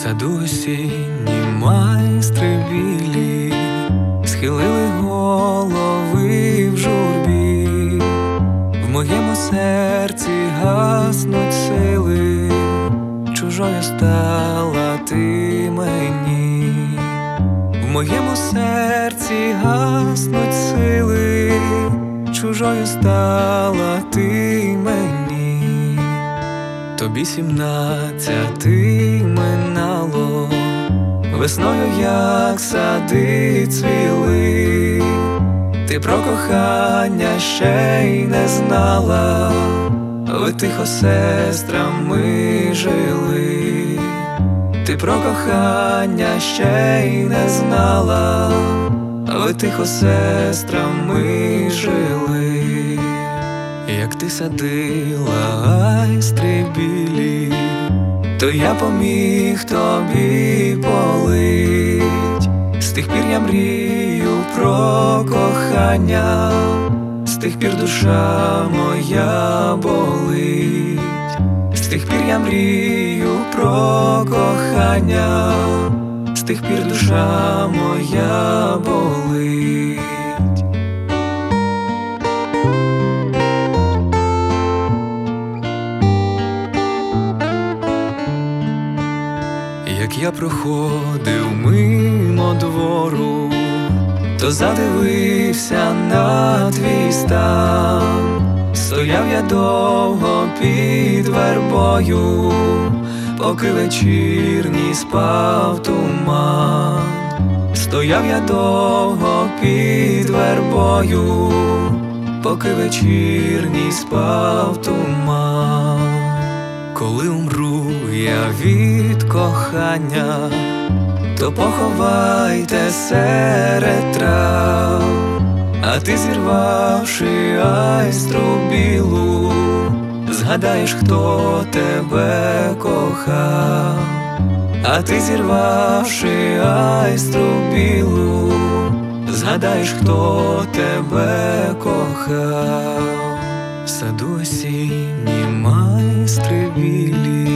саду осінні майстри білі схилили голови в журбі, в моєму серці гаснуть сили, чужою стала ти мені. В моєму серці гаснуть сили, чужою стала ти мені. Тобі 17 минало, весною як сади цвіли. Ти про кохання ще й не знала, ви тихо сестрами жили. Ти про кохання ще й не знала, ви тихо сестрами жили. Як ти садила айстри білі, то я поміг тобі полить. З тих пір я мрію про кохання, з тих пір душа моя болить. З тих пір я мрію про кохання, з тих пір душа моя болить. Як я проходив мимо двору, то задивився на твій стан. Стояв я довго під вербою, поки вечірній спав туман. Стояв я довго під вербою, поки вечірній спав туман. Коли умру я від кохання, то поховайте серед трав. А ти, зірвавши айстру білу, згадаєш, хто тебе кохав. А ти, зірвавши айстру білу, згадаєш, хто тебе кохав. В саду осінні майстри білі